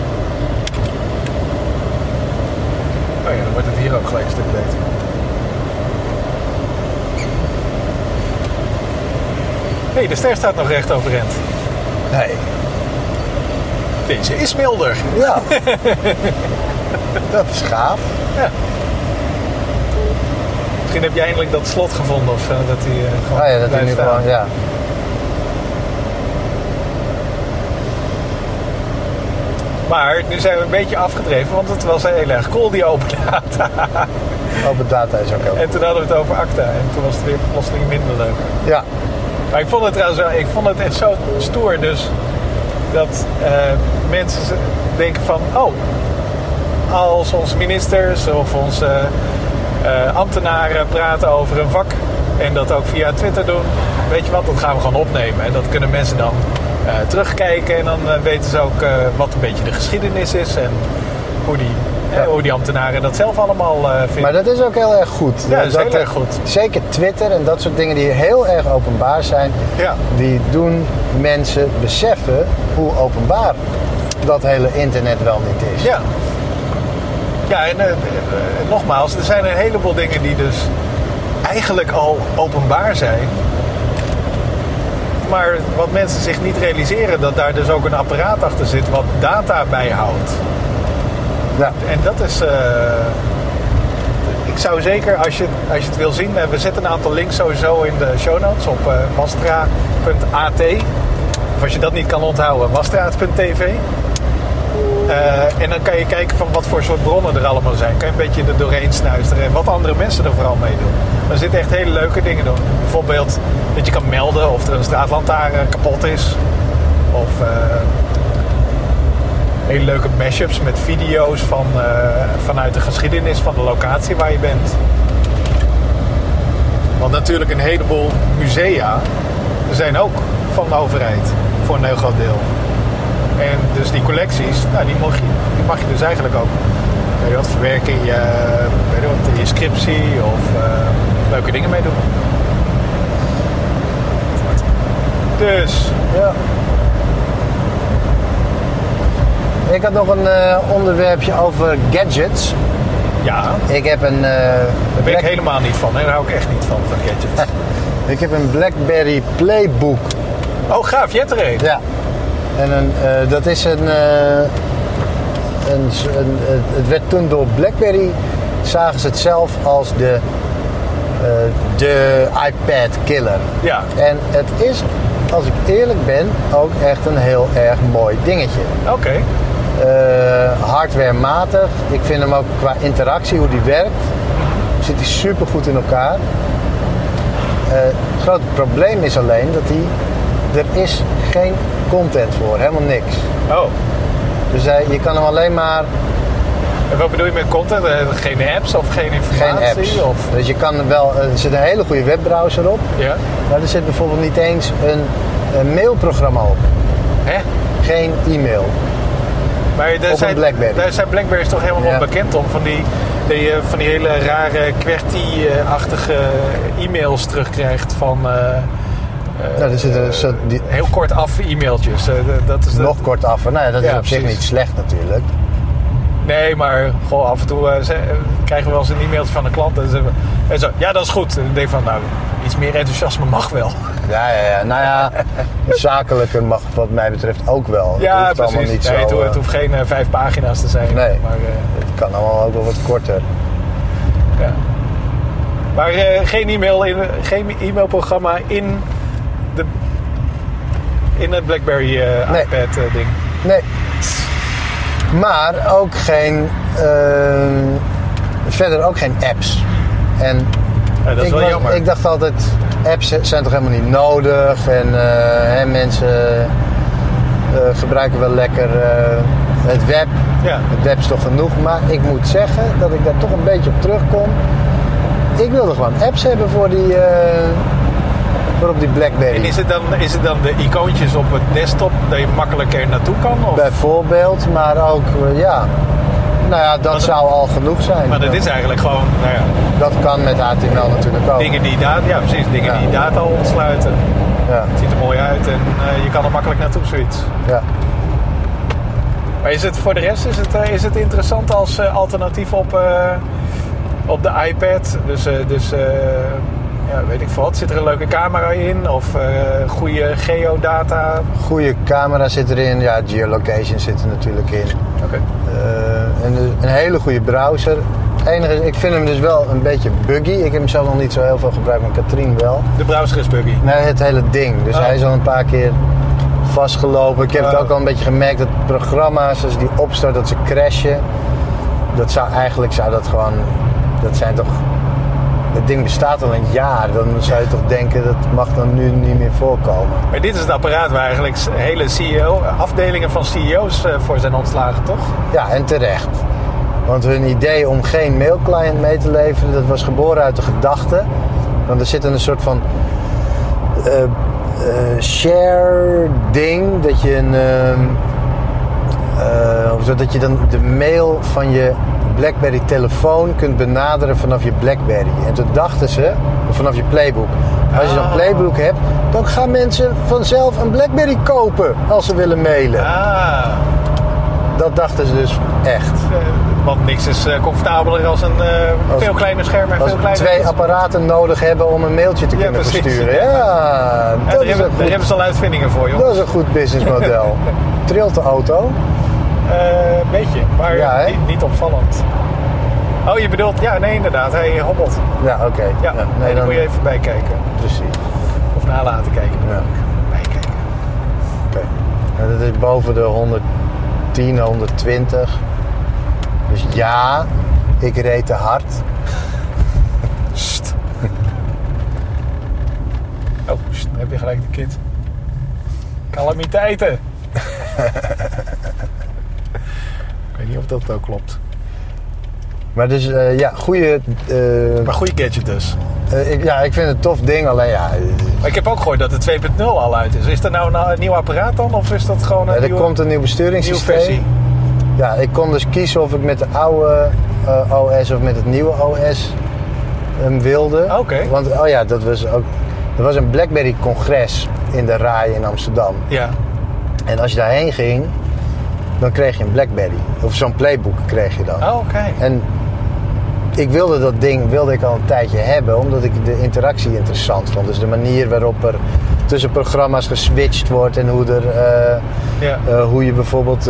Oh ja, dan wordt het hier ook gelijk een stuk beter. Hé, de ster staat nog recht overeind. Nee. Deze is milder. Ja. Dat is gaaf. Ja. Misschien heb je eindelijk dat slot gevonden of zo, dat hij gewoon Oh ja, dat hij blijft nu staan. gewoon, ja. Maar nu zijn we een beetje afgedreven, want het was heel erg cool, die open data. Open data is ook heel En toen hadden we het over ACTA en toen was het weer plotseling minder leuk. Ja. Maar ik vond het trouwens wel, ik vond het echt zo stoer dus dat mensen denken van, oh, als onze ministers of onze ambtenaren praten over een vak en dat ook via Twitter doen, weet je wat, dat gaan we gewoon opnemen. En dat kunnen mensen dan terugkijken en dan weten ze ook wat een beetje de geschiedenis is en hoe die ambtenaren dat zelf allemaal vinden. Maar dat is ook heel erg goed. Ja, dat is heel erg goed. Zeker Twitter en dat soort dingen die heel erg openbaar zijn, Ja. die doen mensen beseffen hoe openbaar dat hele internet wel niet is. Ja. Ja, en nogmaals, er zijn een heleboel dingen die dus eigenlijk al openbaar zijn. Maar wat mensen zich niet realiseren, dat daar dus ook een apparaat achter zit wat data bijhoudt. Ja. En dat is... ik zou zeker, als je het wil zien... we zetten een aantal links sowieso in de show notes op wastra.at. Of als je dat niet kan onthouden, wastra.tv. En dan kan je kijken van wat voor soort bronnen er allemaal zijn. Kan je een beetje er doorheen snuisteren en wat andere mensen er vooral mee doen. Maar er zitten echt hele leuke dingen doen. Bijvoorbeeld dat je kan melden of er een straatlantaarn kapot is. Of hele leuke mashups met video's vanuit de geschiedenis van de locatie waar je bent. Want natuurlijk een heleboel musea zijn ook van de overheid voor een heel groot deel. En dus die collecties, nou, die mag je dus eigenlijk ook verwerken in je scriptie of leuke dingen mee doen. Dus, Ja. Ik had nog een onderwerpje over gadgets. ja, Ik heb een... daar ben ik helemaal niet van. Hè? Daar hou ik echt niet van gadgets. Ik heb een BlackBerry Playbook. Oh, gaaf, je hebt er een. Ja. En dat is het werd toen door BlackBerry, zagen ze het zelf als de iPad killer. Ja. En het is, als ik eerlijk ben, ook echt een heel erg mooi dingetje. Oké. Hardwarematig. Ik vind hem ook qua interactie, hoe die werkt, zit hij super goed in elkaar. Het grote probleem is alleen dat er is geen content voor, helemaal niks. Oh. Dus je kan hem alleen maar... En wat bedoel je met content? Geen apps of geen informatie? Geen apps. Of? Dus je kan wel... Er zit een hele goede webbrowser op. Ja. Maar er zit bijvoorbeeld niet eens een mailprogramma op. Hè? Geen e-mail. Maar Op een BlackBerry. Daar zijn BlackBerry's toch helemaal Ja. bekend om. Van die hele rare QWERTY-achtige e-mails terugkrijgt van... Er zitten heel kort af e-mailtjes. Dat is nog kort af. Nou ja, dat is Ja, op zich precies. niet slecht natuurlijk. Nee, maar gewoon af en toe krijgen we wel eens een e-mailtje van een klant. En zo, ja, dat is goed. En ik denk van, nou, iets meer enthousiasme mag wel. Ja. Nou ja, zakelijke mag wat mij betreft ook wel. Het Ja, hoeft allemaal precies. niet Nee, zo, het hoeft geen 5 pagina's te zijn. Nee. Maar, het kan allemaal ook wel wat korter. ja. Maar geen e-mailprogramma in het BlackBerry Nee. iPad ding. Nee. Maar ook geen... verder ook geen apps. En Ja, dat is wel jammer. ik dacht altijd, apps zijn toch helemaal niet nodig. En mensen gebruiken wel lekker het web. Ja. Het web is toch genoeg. Maar ik moet zeggen dat ik daar toch een beetje op terugkom. Ik wilde gewoon apps hebben voor op die BlackBerry. En is het dan de icoontjes op het desktop dat je makkelijker naartoe kan? Of? Bijvoorbeeld, maar ook, ja. Nou ja, dat zou al genoeg zijn. Maar dat is eigenlijk gewoon, nou ja, Dat kan met HTML natuurlijk ook. dingen die data, ja precies, dingen Ja. die data ontsluiten. Ja. Het ziet er mooi uit en je kan er makkelijk naartoe, zoiets. Ja. Maar is het voor de rest is het interessant als alternatief op de iPad? Dus weet ik veel wat. Zit er een leuke camera in? Of goede geodata? Goede camera zit erin. Ja, geolocation zit er natuurlijk in. Oké. En een hele goede browser. Het enige is, ik vind hem dus wel een beetje buggy. Ik heb hem zelf nog niet zo heel veel gebruikt, maar Katrien wel. De browser is buggy? Nee, het hele ding. Dus hij is al een paar keer vastgelopen. Ik heb het ook al een beetje gemerkt dat programma's, als die opstart, dat ze crashen. Dat zijn toch... Het ding bestaat al een jaar. Dan zou je toch denken, dat mag dan nu niet meer voorkomen. Maar dit is het apparaat waar eigenlijk hele afdelingen van CEO's voor zijn ontslagen, toch? Ja, en terecht. Want hun idee om geen mailclient mee te leveren, dat was geboren uit de gedachte. Want er zit een soort van share ding, dat je zodat je dan de mail van je BlackBerry telefoon kunt benaderen vanaf je BlackBerry. En toen dachten ze, vanaf je Playbook. Als je zo'n Playbook hebt, dan gaan mensen vanzelf een BlackBerry kopen als ze willen mailen. Dat dachten ze dus echt. Want niks is comfortabeler als een veel kleiner scherm en veel kleiner. 2 apparaten nodig hebben om een mailtje te kunnen versturen. Ja, daar hebben ze al uitvindingen voor, joh. Dat is een goed businessmodel. Trilt de auto? Een beetje, maar ja, niet opvallend. Oh, je bedoelt, ja, nee, inderdaad, hij hobbelt. Ja, oké. Ja, nee, dan moet je even bijkijken. Precies. Of nalaten kijken. Ja. Bijkijken. Oké. En dat is boven de 110, 120. Dus ja, ik reed te hard. Sst. Oh, dan heb je gelijk de kind. Calamiteiten. Ik weet niet of dat ook klopt. Maar dus, goede... Maar goede gadget dus. Ik vind het een tof ding, alleen ja... Maar ik heb ook gehoord dat de 2.0 al uit is. Is er nou een nieuw apparaat dan? Of is dat gewoon een er komt een nieuw besturingssysteem. Nieuwe versie? Ja, ik kon dus kiezen of ik met de oude OS of met het nieuwe OS wilde. Oké. Want, er was een BlackBerry-congres in de RAI in Amsterdam. Ja. En als je daarheen ging, dan kreeg je een BlackBerry. Of zo'n Playbook kreeg je dan. Oh, oké. En ik wilde dat ding al een tijdje hebben, omdat ik de interactie interessant vond. Dus de manier waarop er tussen programma's geswitcht wordt en hoe je bijvoorbeeld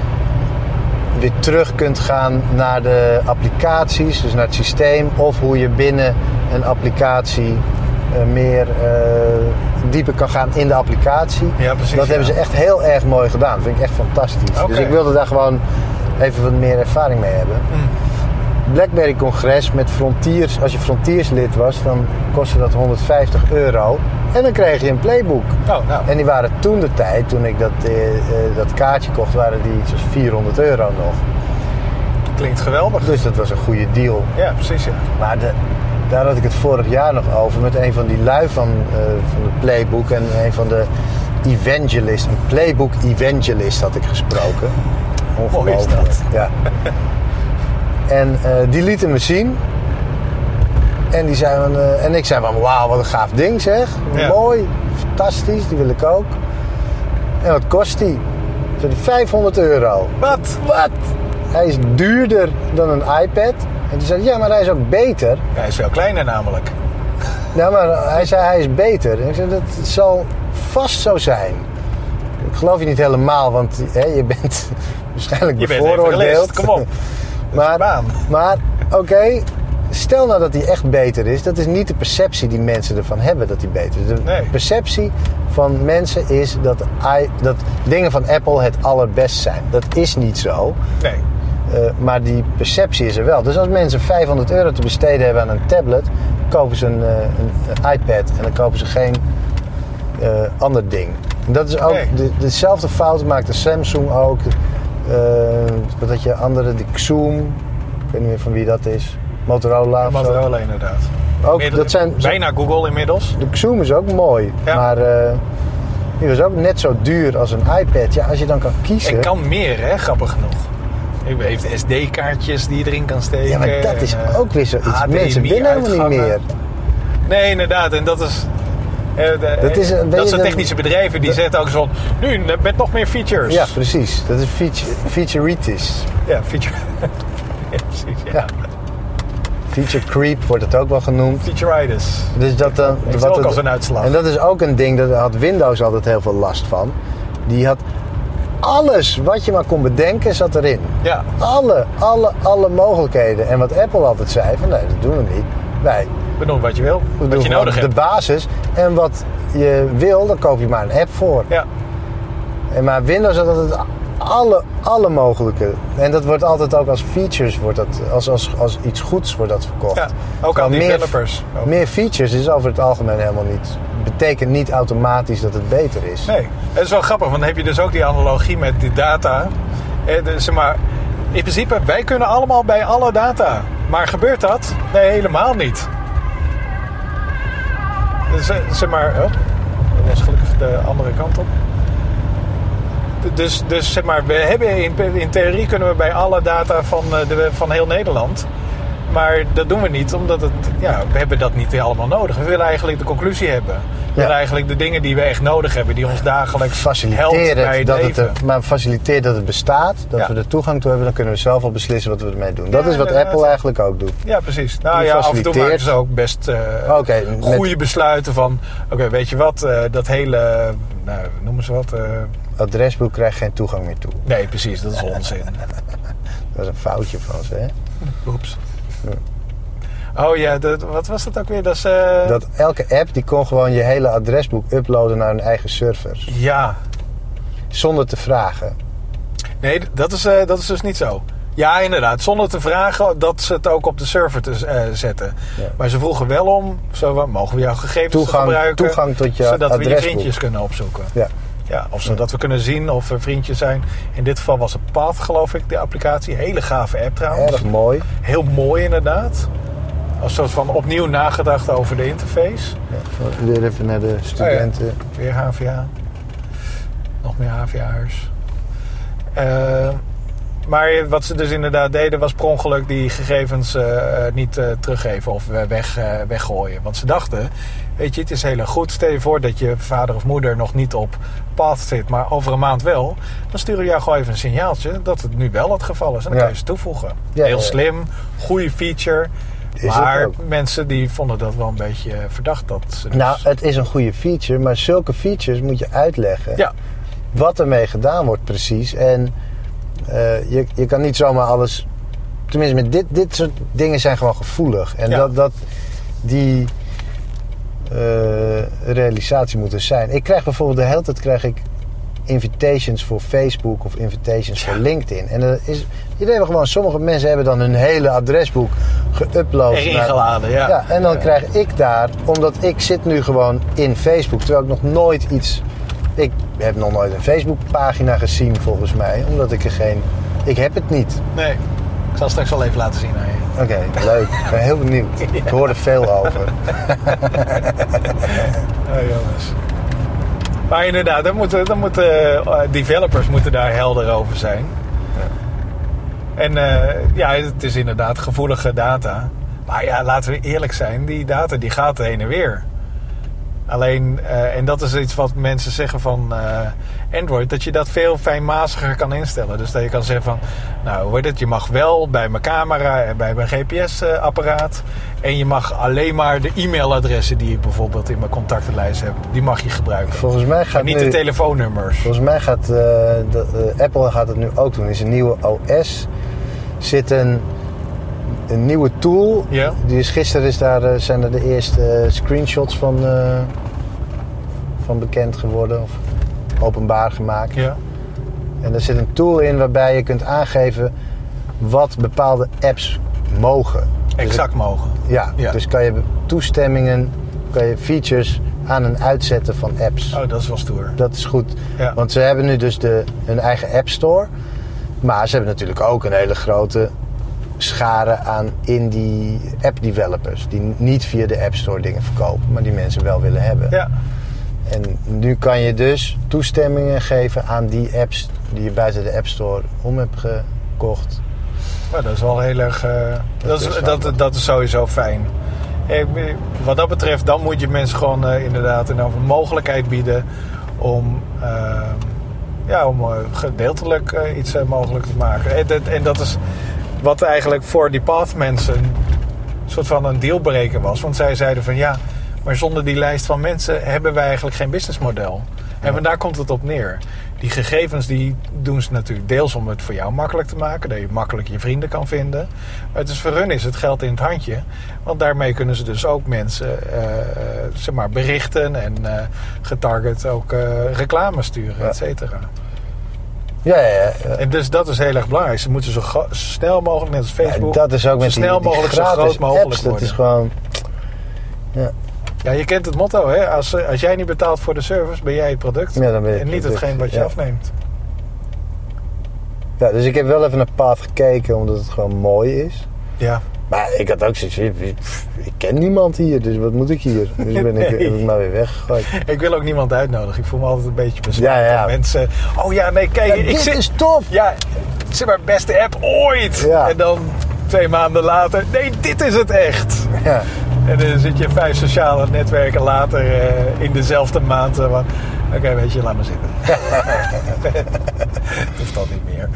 weer terug kunt gaan naar de applicaties, dus naar het systeem. Of hoe je binnen een applicatie meer dieper kan gaan in de applicatie. Ja, precies, dat hebben ze echt heel erg mooi gedaan. Dat vind ik echt fantastisch. Okay. Dus ik wilde daar gewoon even wat meer ervaring mee hebben. BlackBerry congres met Frontiers. Als je Frontiers lid was, dan kostte dat €150. En dan kreeg je een Playbook. Oh, nou. En die waren toen de tijd, toen ik dat kaartje kocht, waren die iets als €400 nog. Klinkt geweldig. Dus dat was een goede deal. Ja, precies, ja. Maar daar had ik het vorig jaar nog over met een van die lui van de Playbook en een van de evangelist, een Playbook evangelist had ik gesproken. Ongelooflijk. Mooi is dat. Ja. En die lieten me zien. En die zei en ik zei van, wauw, wat een gaaf ding zeg. Ja. Mooi, fantastisch, die wil ik ook. En wat kost die? Ik zei €500. Wat? Hij is duurder dan een iPad. En toen zei hij, ja, maar hij is ook beter. Ja, hij is veel kleiner namelijk. Ja, maar hij zei, hij is beter. En ik zei, dat zal vast zo zijn. Ik geloof je niet helemaal, want je bent waarschijnlijk bevooroordeeld. Kom op. Maar oké, stel nou dat hij echt beter is. Dat is niet de perceptie die mensen ervan hebben dat hij beter is. De perceptie van mensen is dat dingen van Apple het allerbest zijn. Dat is niet zo. Nee. Maar die perceptie is er wel. Dus als mensen €500 te besteden hebben aan een tablet, kopen ze een iPad en dan kopen ze geen ander ding. En dat is ook dezelfde fout maakt de Samsung ook. Dat je andere, de Xoom, ik weet niet meer van wie dat is, Motorola. Ja, Motorola inderdaad. Ook, dat zijn bijna Google inmiddels. De Xoom is ook mooi, maar die was ook net zo duur als een iPad. Ja, als je dan kan kiezen. En kan meer, hè, grappig genoeg. Je heeft SD-kaartjes die je erin kan steken. Ja, maar dat is ook weer zoiets. Mensen winnen helemaal niet meer. Nee, inderdaad. En dat is... Dat zijn technische bedrijven die zetten ook zo nu met nog meer features. Ja, precies. Dat is featureitis. Ja, feature. Ja, precies. Ja. Ja. Feature creep wordt het ook wel genoemd. Featureitis. Dus dat Heeft ook als een uitslag. En dat is ook een ding, daar had Windows altijd heel veel last van. Die had alles wat je maar kon bedenken, zat erin. Ja. Alle mogelijkheden. En wat Apple altijd zei, van nee, dat doen we niet. We doen wat je wil, We wat doen je nodig de hebt. basis. En wat je wil, dan koop je maar een app voor. Ja. Maar Windows had altijd alle mogelijke. En dat wordt altijd ook als features, wordt dat, als iets goeds wordt dat verkocht. Ja, ook aan Terwijl developers. Meer features is over het algemeen helemaal niet. Betekent niet automatisch dat het beter is. Nee, het is wel grappig, want dan heb je dus ook die analogie met die data. Zeg maar, in principe, wij kunnen allemaal bij alle data. Maar gebeurt dat? Nee, helemaal niet. Dus, zeg maar, dat was gelukkig de andere kant op. Dus zeg maar, we hebben in theorie kunnen we bij alle data van heel Nederland. Maar dat doen we niet, omdat we hebben dat niet allemaal nodig. We willen eigenlijk de conclusie hebben. We willen eigenlijk de dingen die we echt nodig hebben, die ons dagelijks helpen bij het leven. Maar faciliteer dat het bestaat, dat we er toegang toe hebben, dan kunnen we zelf al beslissen wat we ermee doen. Dat is wat Apple eigenlijk ook doet. Ja, precies. Nou ja, af en toe maken ze ook best goede besluiten van, oké, weet je wat, dat hele, noemen ze wat... adresboek krijgt geen toegang meer toe. Nee, precies, dat is onzin. Dat is een foutje van ze, hè? Oeps. Oh ja, wat was dat ook weer? Dat elke app die kon gewoon je hele adresboek uploaden naar hun eigen server. Ja. Zonder te vragen. Nee, dat is dus niet zo. Ja, inderdaad. Zonder te vragen dat ze het ook op de server te zetten. Ja. Maar ze vroegen wel om, mogen we jouw gegevens gebruiken? Toegang tot je zodat adresboek. We je vriendjes kunnen opzoeken. Ja. Ja, of zodat we kunnen zien of we vriendjes zijn. In dit geval was het Path, geloof ik, de applicatie. Hele gave app trouwens. Erg mooi. Heel mooi inderdaad. Als soort van opnieuw nagedacht over de interface. Ja, weer even naar de studenten. Oh ja. Weer HVA. Nog meer HVA'ers. Maar wat ze dus inderdaad deden was per ongeluk die gegevens niet teruggeven of weggooien. Want ze dachten, weet je, het is heel erg goed. Stel je voor dat je vader of moeder nog niet op Path zit, maar over een maand wel. Dan sturen we jou gewoon even een signaaltje dat het nu wel het geval is. En dan kan je ze toevoegen. Ja, heel slim, goede feature. Maar mensen die vonden dat wel een beetje verdacht. Dat ze dus... Nou, het is een goede feature, maar zulke features moet je uitleggen. Ja. Wat ermee gedaan wordt precies. En je kan niet zomaar alles... Tenminste, met dit soort dingen zijn gewoon gevoelig. En die realisatie moet er zijn. Ik krijg bijvoorbeeld de hele tijd invitations voor Facebook of invitations voor LinkedIn. En dat is... Jullie hebben gewoon, sommige mensen hebben dan hun hele adresboek geüpload. Erin geladen, ja. En dan krijg ik daar, omdat ik zit nu gewoon in Facebook, terwijl ik nog nooit iets... Ik heb nog nooit een Facebookpagina gezien volgens mij, omdat ik ik heb het niet. Nee, ik zal straks wel even laten zien aan je. Oké, leuk. Ik ben heel benieuwd. Ik hoor er veel over. Oh jongens. Maar inderdaad, dan moeten developers moeten daar helder over zijn. En het is inderdaad gevoelige data. Maar ja, laten we eerlijk zijn. Die data die gaat heen en weer. Alleen, en dat is iets wat mensen zeggen van Android. Dat je dat veel fijnmaziger kan instellen. Dus dat je kan zeggen van... Nou, je mag wel bij mijn camera en bij mijn GPS-apparaat. En je mag alleen maar de e-mailadressen die ik bijvoorbeeld in mijn contactenlijst heb. Die mag je gebruiken. Volgens mij gaat niet de telefoonnummers. Volgens mij gaat Apple gaat het nu ook doen. Is een nieuwe OS. Zit een nieuwe tool. Ja. Die is gisteren zijn er de eerste screenshots van bekend geworden. Of openbaar gemaakt. Ja. En er zit een tool in waarbij je kunt aangeven wat bepaalde apps mogen. Exact mogen. Ja, dus kan je toestemmingen, kan je features aan- en uitzetten van apps. Oh, dat is wel stoer. Dat is goed. Ja. Want ze hebben nu dus hun eigen App Store. Maar ze hebben natuurlijk ook een hele grote schare aan indie app developers. Die niet via de App Store dingen verkopen, maar die mensen wel willen hebben. Ja. En nu kan je dus toestemmingen geven aan die apps die je buiten de App Store om hebt gekocht. Maar dat is wel heel erg... dat is sowieso fijn. Wat dat betreft, dan moet je mensen gewoon inderdaad een mogelijkheid bieden om gedeeltelijk iets mogelijk te maken. En dat is wat eigenlijk voor die Path mensen een soort van een dealbreaker was. Want zij zeiden van ja, maar zonder die lijst van mensen hebben wij eigenlijk geen businessmodel. Ja. En daar komt het op neer. Die gegevens die doen ze natuurlijk deels om het voor jou makkelijk te maken. Dat je makkelijk je vrienden kan vinden. Maar voor hun is het geld in het handje. Want daarmee kunnen ze dus ook mensen berichten. En getarget ook reclame sturen, et cetera. Ja. En dus dat is heel erg belangrijk. Ze moeten zo snel mogelijk, net als Facebook, dat is ook met zo snel mogelijk, zo groot mogelijk apps, worden. Dat is gewoon... Ja, je kent het motto, hè? Als jij niet betaalt voor de service, ben jij het product. Ja, dan ben je en niet hetgeen wat je afneemt. Ja, dus ik heb wel even naar Path gekeken, omdat het gewoon mooi is. Ja. Maar ik had ook zoiets, ik ken niemand hier, dus wat moet ik hier? Dus heb ik maar weer weggegooid. Ik wil ook niemand uitnodigen. Ik voel me altijd een beetje bezwaard. Ja. Mensen, kijk. Dit is tof! Ja, zeg maar, beste app ooit! Ja. En dan 2 maanden later, nee, dit is het echt! Ja. En dan zit je 5 sociale netwerken later in dezelfde maand. Oké, weet je, laat maar zitten. Het hoeft dan niet meer.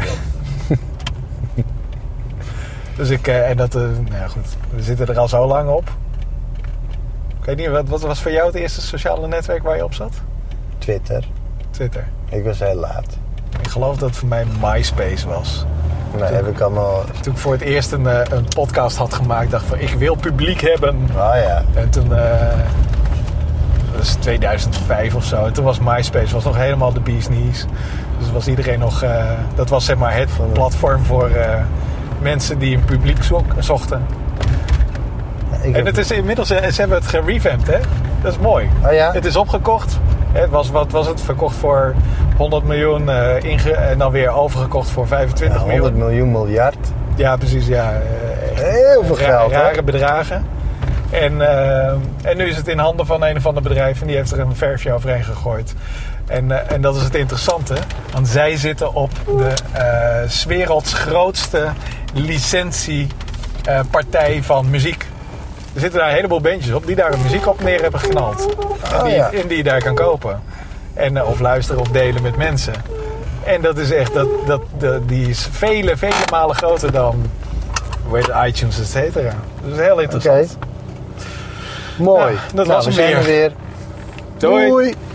Dus goed, we zitten er al zo lang op. Ik weet niet, wat was voor jou het eerste sociale netwerk waar je op zat? Twitter. Ik was heel laat. Ik geloof dat het voor mij MySpace was. Nee, heb ik allemaal... Toen ik voor het eerst een podcast had gemaakt, dacht van ik wil publiek hebben. Oh ja. En toen, dat is 2005 of zo. En toen was MySpace nog helemaal de bee's knees. Dus was iedereen nog... dat was zeg maar het platform voor mensen die een publiek zochten. Ja, en het is inmiddels, ze hebben het gerevamped, hè? Dat is mooi. Oh ja? Het is opgekocht. Wat was het? Verkocht voor 100 miljoen en dan weer overgekocht voor 25 miljoen. 100 miljoen miljard. Ja, precies. Ja. Heel veel geld, rare bedragen. En nu is het in handen van een of ander bedrijf en die heeft er een verfje overheen gegooid. En dat is het interessante, want zij zitten op de 's werelds grootste licentiepartij van muziek. Er zitten daar een heleboel bandjes op die daar een muziek op neer hebben geknald. En die je daar kan kopen. En, of luisteren of delen met mensen. En dat is echt, die is vele malen groter dan iTunes, et cetera. Dat is heel interessant. Okay. Mooi. Dat was hem weer. Doei.